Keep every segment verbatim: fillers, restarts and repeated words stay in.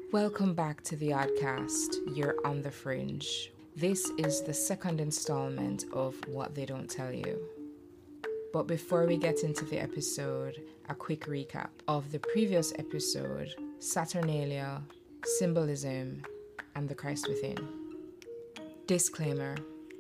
Welcome back to the Oddcast. You're on the fringe. This is the second installment of What They Don't Tell You. But before we get into the episode, a quick recap of the previous episode, Saturnalia, Symbolism, and the Christ Within. Disclaimer.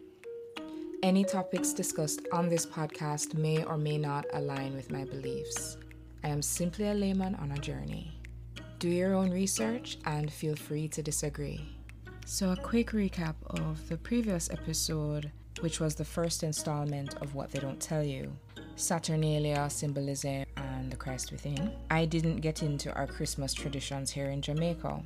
Any topics discussed on this podcast may or may not align with my beliefs. I am simply a layman on a journey. Do your own research and feel free to disagree. So a quick recap of the previous episode, which was the first installment of What They Don't Tell You, Saturnalia, Symbolism, and the Christ Within. I didn't get into our Christmas traditions here in Jamaica.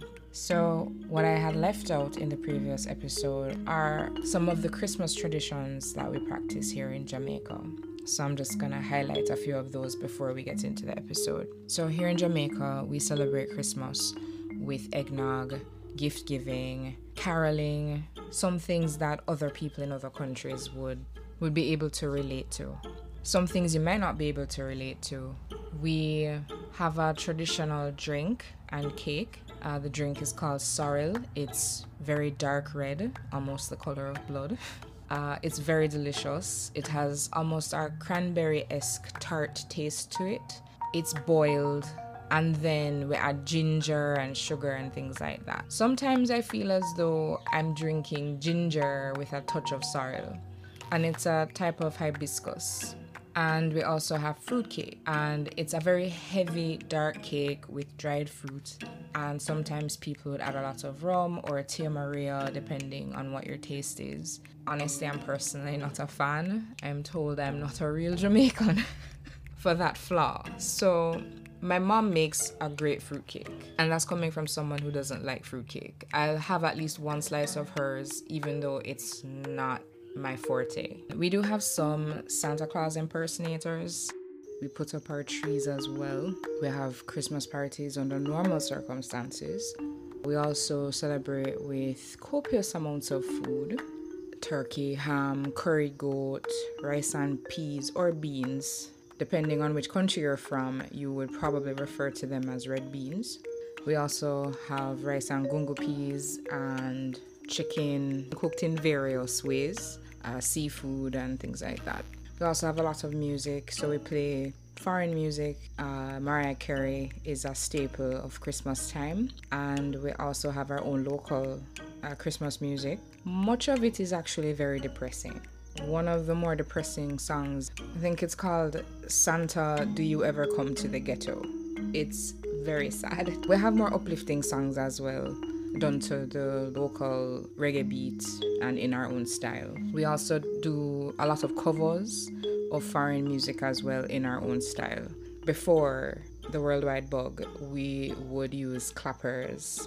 So what I had left out in the previous episode are some of the Christmas traditions that we practice here in Jamaica. So I'm just gonna highlight a few of those before we get into the episode. So here in Jamaica, we celebrate Christmas with eggnog, gift giving, caroling, some things that other people in other countries would, would be able to relate to. Some things you might not be able to relate to. We have a traditional drink and cake. Uh, the drink is called sorrel. It's very dark red, almost the color of blood. Uh, it's very delicious. It has almost a cranberry-esque tart taste to it. It's boiled, and then we add ginger and sugar and things like that. Sometimes I feel as though I'm drinking ginger with a touch of sorrel, and it's a type of hibiscus. And we also have fruit cake, and it's a very heavy dark cake with dried fruit, and sometimes people would add a lot of rum or a tia maria depending on what your taste is. Honestly, I'm personally not a fan. I'm told I'm not a real Jamaican for that flaw. So my mom makes a great fruit cake, and that's coming from someone who doesn't like fruit cake. I'll have at least one slice of hers, even though it's not my forte. We do have some Santa Claus impersonators. We put up our trees as well. We have Christmas parties under normal circumstances. We also celebrate with copious amounts of food. Turkey, ham, curry goat, rice and peas or beans. Depending on which country you're from, you would probably refer to them as red beans. We also have rice and gungo peas and chicken cooked in various ways, uh, seafood and things like that. We also have a lot of music, so we play foreign music. Uh, Mariah Carey is a staple of Christmas time, and we also have our own local uh, Christmas music. Much of it is actually very depressing. One of the more depressing songs, I think it's called Santa, Do You Ever Come to the Ghetto? It's very sad. We have more uplifting songs as well, done to the local reggae beat and in our own style. We also do a lot of covers of foreign music as well in our own style. Before the Worldwide Bug, we would use clappers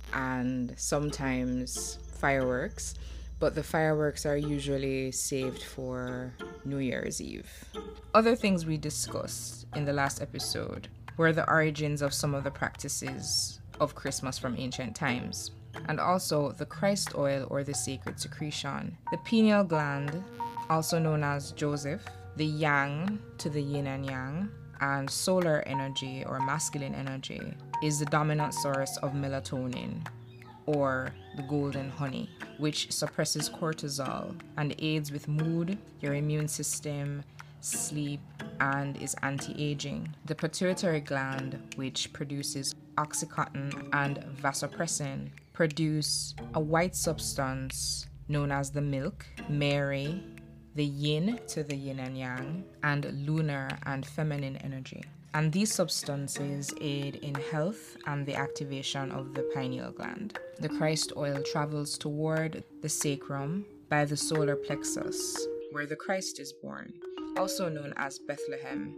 and sometimes fireworks, but the fireworks are usually saved for New Year's Eve. Other things we discussed in the last episode were the origins of some of the practices of Christmas from ancient times, and also the Christ oil or the sacred secretion. The pineal gland, also known as Joseph, the yang to the yin and yang, and solar energy or masculine energy is the dominant source of melatonin or the golden honey, which suppresses cortisol and aids with mood, your immune system, sleep, and is anti-aging. The pituitary gland, which produces oxytocin and vasopressin, produce a white substance known as the milk, Mary, the yin to the yin and yang, and lunar and feminine energy. And these substances aid in health and the activation of the pineal gland. The Christ oil travels toward the sacrum by the solar plexus, where the Christ is born, also known as Bethlehem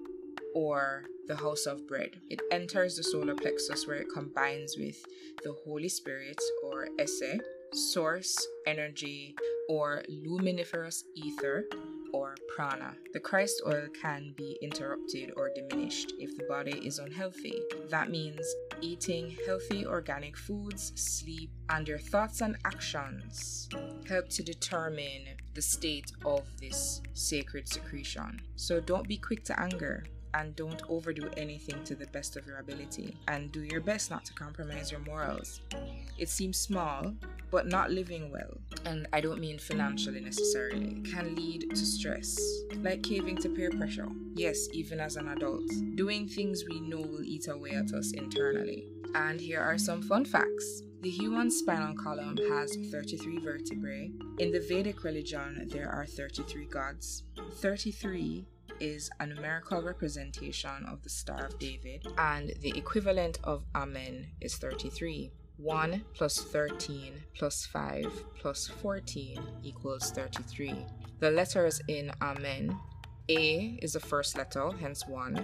or the house of bread. It enters the solar plexus where it combines with the Holy Spirit or Esse, source energy or luminiferous ether or prana. The Christ oil can be interrupted or diminished if the body is unhealthy. That means eating healthy organic foods, sleep, and your thoughts and actions help to determine the state of this sacred secretion. So don't be quick to anger. and don't overdo anything to the best of your ability, and do your best not to compromise your morals. It seems small, but not living well, and I don't mean financially necessarily, can lead to stress, like caving to peer pressure. Yes, even as an adult, doing things we know will eat away at us internally. And here are some fun facts. The human spinal column has thirty-three vertebrae. In the Vedic religion, there are thirty-three gods. thirty-three is a numerical representation of the Star of David, and the equivalent of Amen is thirty-three. one plus thirteen plus five plus fourteen equals thirty-three. The letters in Amen: A is the first letter, hence one.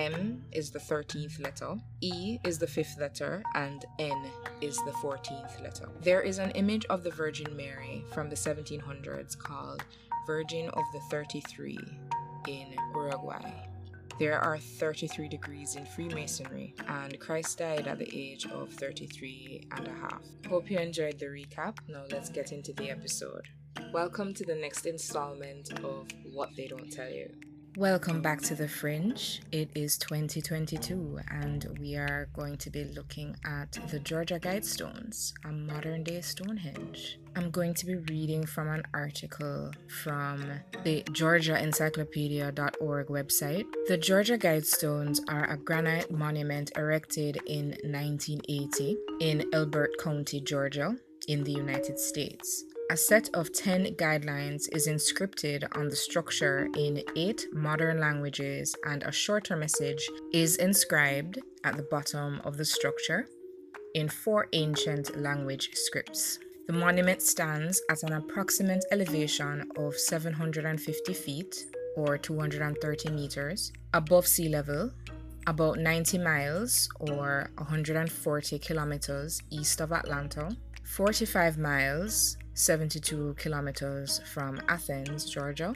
M is the thirteenth letter, E is the fifth letter, and N is the fourteenth letter. There is an image of the Virgin Mary from the seventeen hundreds called Virgin of the thirty-three in Uruguay. There are thirty-three degrees in Freemasonry, and Christ died at the age of thirty-three and a half. Hope you enjoyed the recap. Now let's get into the episode. Welcome to the next installment of What They Don't Tell You. Welcome back to The Fringe. It is twenty twenty-two, and we are going to be looking at the Georgia Guidestones, a modern-day Stonehenge. I'm going to be reading from an article from the Georgia Encyclopedia dot org website. The Georgia Guidestones are a granite monument erected in nineteen eighty in Elbert County, Georgia, in the United States. A set of ten guidelines is inscripted on the structure in eight modern languages, and a shorter message is inscribed at the bottom of the structure in four ancient language scripts. The monument stands at an approximate elevation of seven hundred fifty feet, or two hundred thirty meters, above sea level, about ninety miles, or one hundred forty kilometers east of Atlanta, forty-five miles, seventy-two kilometers from Athens, Georgia,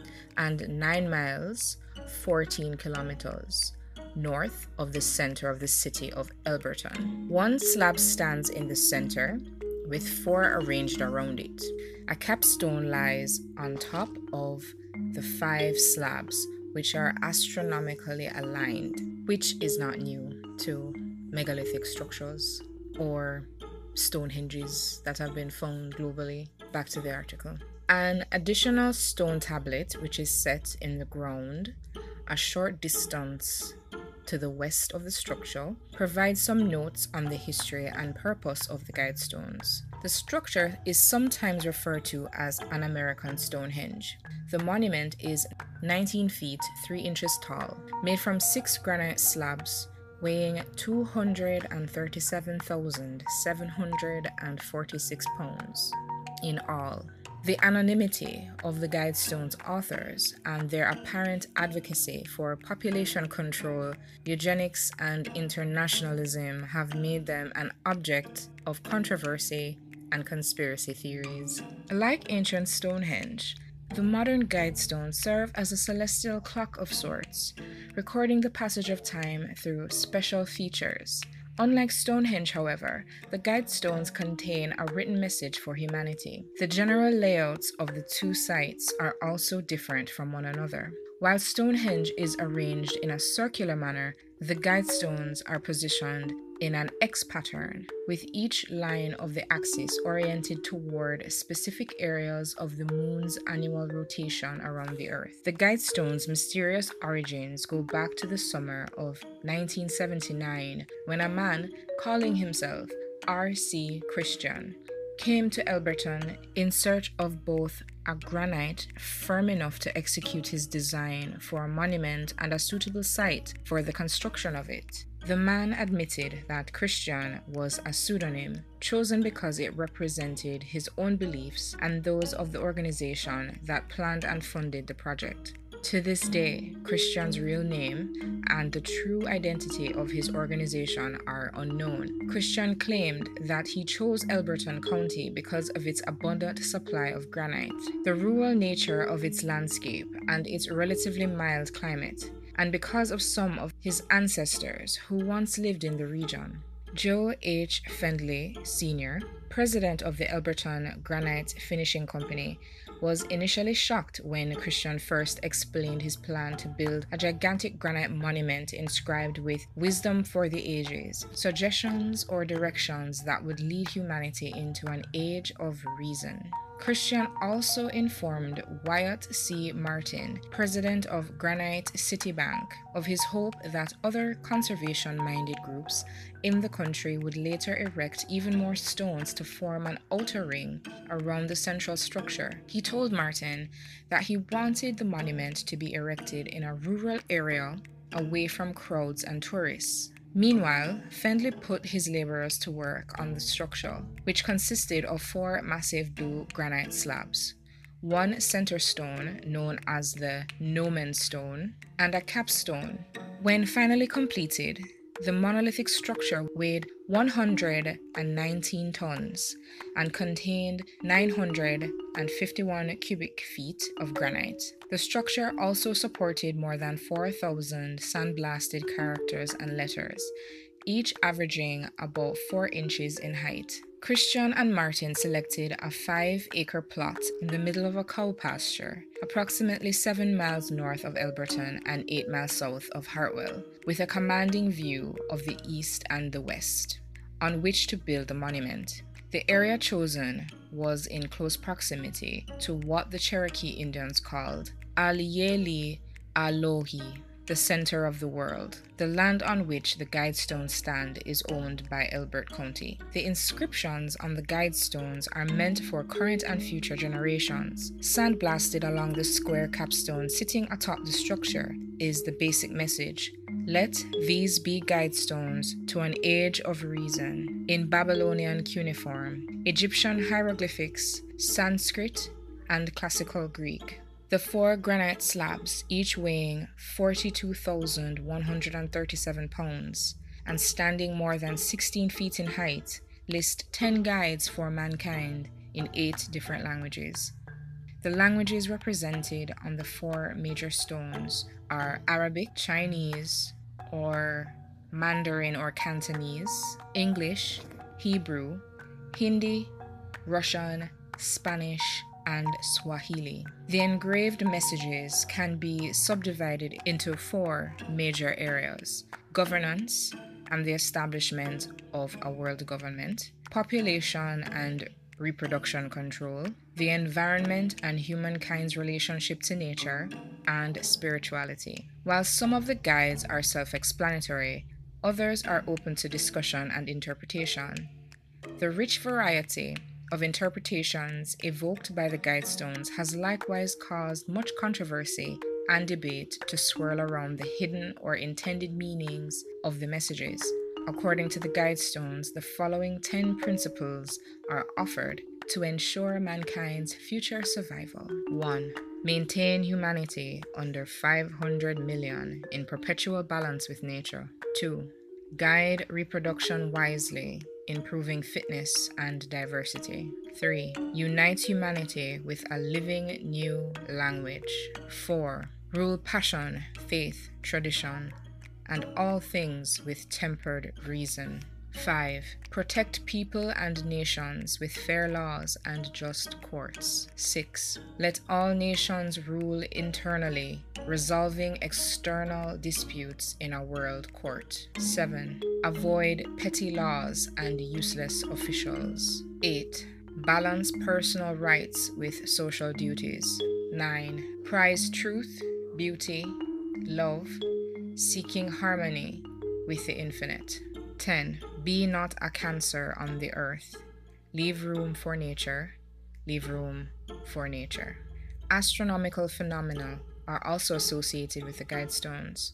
and nine miles, fourteen kilometers north of the center of the city of Elberton. One slab stands in the center, with four arranged around it. A capstone lies on top of the five slabs, which are astronomically aligned, which is not new to megalithic structures or Stonehenges that have been found globally. Back to the article. An additional stone tablet, which is set in the ground a short distance to the west of the structure, provides some notes on the history and purpose of the Guidestones. The structure is sometimes referred to as an American Stonehenge. The monument is nineteen feet three inches tall, made from six granite slabs weighing two hundred thirty-seven thousand seven hundred forty-six pounds in all. The anonymity of the Guidestones authors and their apparent advocacy for population control, eugenics, and internationalism have made them an object of controversy and conspiracy theories. Like ancient Stonehenge, the modern Guidestones serve as a celestial clock of sorts, recording the passage of time through special features. Unlike Stonehenge, however, the Guidestones contain a written message for humanity. The general layouts of the two sites are also different from one another. While Stonehenge is arranged in a circular manner, the Guidestones are positioned in an X pattern, with each line of the axis oriented toward specific areas of the moon's annual rotation around the Earth. The Guidestones' mysterious origins go back to the summer of nineteen seventy-nine, when a man calling himself R C Christian came to Elberton in search of both a granite firm enough to execute his design for a monument and a suitable site for the construction of it. The man admitted that Christian was a pseudonym chosen because it represented his own beliefs and those of the organization that planned and funded the project. To this day, Christian's real name and the true identity of his organization are unknown. Christian claimed that he chose Elberton County because of its abundant supply of granite, the rural nature of its landscape, and its relatively mild climate, and because of some of his ancestors who once lived in the region. Joe H. Fendley, Senior, president of the Elberton Granite Finishing Company, was initially shocked when Christian first explained his plan to build a gigantic granite monument inscribed with "Wisdom for the Ages," suggestions or directions that would lead humanity into an age of reason. Christian also informed Wyatt C. Martin, president of Granite City Bank, of his hope that other conservation-minded groups in the country would later erect even more stones to form an outer ring around the central structure. He told Martin that he wanted the monument to be erected in a rural area away from crowds and tourists. Meanwhile, Fendley put his laborers to work on the structure, which consisted of four massive blue granite slabs, one center stone known as the Gnomon Stone, and a capstone. When finally completed, the monolithic structure weighed one hundred nineteen tons and contained nine hundred fifty-one cubic feet of granite. The structure also supported more than four thousand sandblasted characters and letters, each averaging about four inches in height. Christian and Martin selected a five-acre plot in the middle of a cow pasture, approximately seven miles north of Elberton and eight miles south of Hartwell, with a commanding view of the east and the west, on which to build the monument. The area chosen was in close proximity to what the Cherokee Indians called Alieli Alohi, the center of the world. The land on which the guidestones stand is owned by Elbert County. The inscriptions on the guidestones are meant for current and future generations. Sandblasted along the square capstone sitting atop the structure is the basic message: "Let these be guidestones to an age of reason," in Babylonian cuneiform, Egyptian hieroglyphics, Sanskrit, and Classical Greek. The four granite slabs, each weighing forty-two thousand one hundred thirty-seven pounds and standing more than sixteen feet in height, list ten guides for mankind in eight different languages. The languages represented on the four major stones are Arabic, Chinese, or Mandarin or Cantonese, English, Hebrew, Hindi, Russian, Spanish, and Swahili. The engraved messages can be subdivided into four major areas: governance and the establishment of a world government, population and reproduction control, the environment and humankind's relationship to nature, and spirituality. While some of the guides are self-explanatory, others are open to discussion and interpretation. The rich variety of interpretations evoked by the guidestones has likewise caused much controversy and debate to swirl around the hidden or intended meanings of the messages. According to the guidestones, the following ten principles are offered to ensure mankind's future survival. one. Maintain humanity under five hundred million in perpetual balance with nature. two. Guide reproduction wisely, improving fitness and diversity. three. Unite humanity with a living new language. four. Rule passion, faith, tradition, and all things with tempered reason. five. Protect people and nations with fair laws and just courts. six. Let all nations rule internally, resolving external disputes in a world court. seven. Avoid petty laws and useless officials. eight. Balance personal rights with social duties. nine. Prize truth, beauty, love, seeking harmony with the infinite. ten. Be not a cancer on the earth. Leave room for nature. Leave room for nature. Astronomical phenomena are also associated with the guidestones.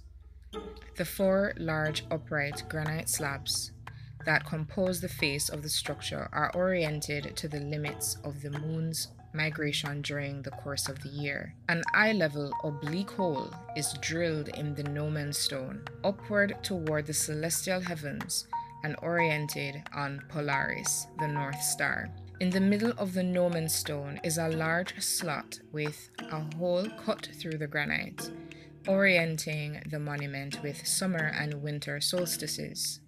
The four large upright granite slabs that compose the face of the structure are oriented to the limits of the moon's migration during the course of the year. An eye-level oblique hole is drilled in the Gnomon Stone, upward toward the celestial heavens and oriented on Polaris, the North Star. In the middle of the Gnomon Stone is a large slot with a hole cut through the granite, orienting the monument with summer and winter solstices.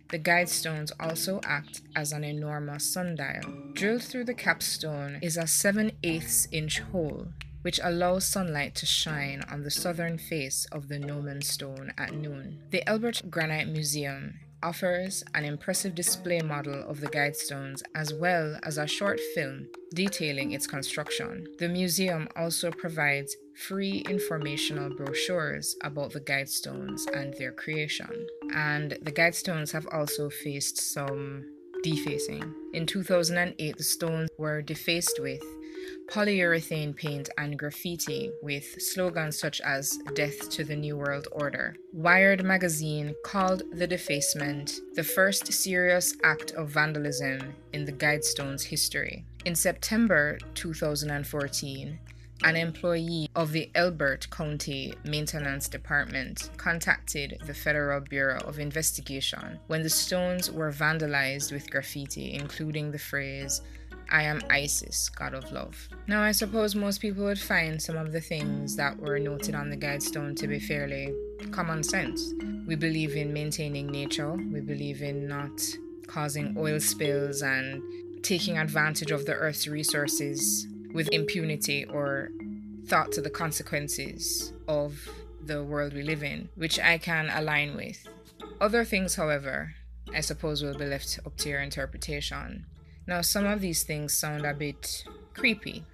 The guidestones also act as an enormous sundial. Drilled through the capstone is a seven eighths inch hole, which allows sunlight to shine on the southern face of the gnomon stone at noon. The Elbert Granite Museum offers an impressive display model of the guidestones as well as a short film detailing its construction. The museum also provides free informational brochures about the guidestones and their creation. And the guidestones have also faced some defacing. In two thousand eight, the stones were defaced with polyurethane paint and graffiti with slogans such as "Death to the New World Order." Wired magazine called the defacement the first serious act of vandalism in the guidestone's history. In September two thousand fourteen, an employee of the Elbert County Maintenance Department contacted the Federal Bureau of Investigation when the stones were vandalized with graffiti, including the phrase, "I am Isis, God of Love." Now, I suppose most people would find some of the things that were noted on the guidestone to be fairly common sense. We believe in maintaining nature. We believe in not causing oil spills and taking advantage of the Earth's resources with impunity or thought to the consequences of the world we live in, which I can align with. Other things, however, I suppose will be left up to your interpretation. Now, some of these things sound a bit creepy.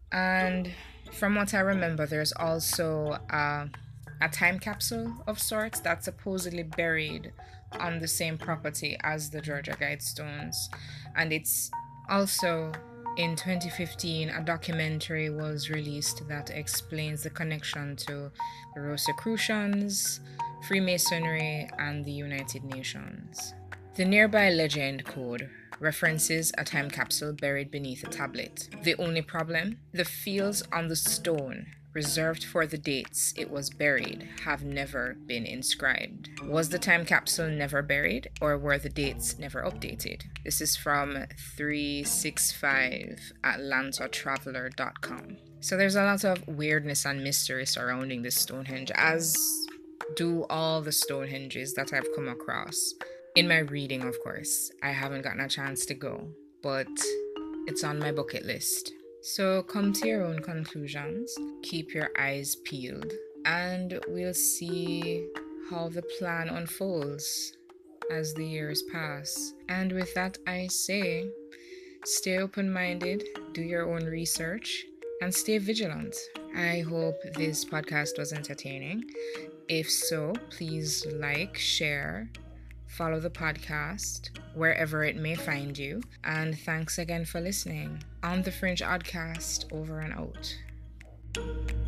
And from what I remember, there's also a, a time capsule of sorts that's supposedly buried on the same property as the Georgia Guidestones. And it's also, in twenty fifteen, a documentary was released that explains the connection to the Rosicrucians, Freemasonry, and the United Nations. The nearby legend code references a time capsule buried beneath a tablet. The only problem? The fields on the stone reserved for the dates it was buried have never been inscribed. Was the time capsule never buried, or were the dates never updated? This is from three sixty-five atlanta traveler dot com. So there's a lot of weirdness and mystery surrounding this Stonehenge, as do all the Stonehenges that I've come across. In my reading, of course. I haven't gotten a chance to go, but it's on my bucket list. So come to your own conclusions, keep your eyes peeled, and we'll see how the plan unfolds as the years pass. And with that, I say, stay open-minded, do your own research, and stay vigilant. I hope this podcast was entertaining. If so, please like, share, follow the podcast wherever it may find you. And thanks again for listening. On the Fringe Oddcast, over and out.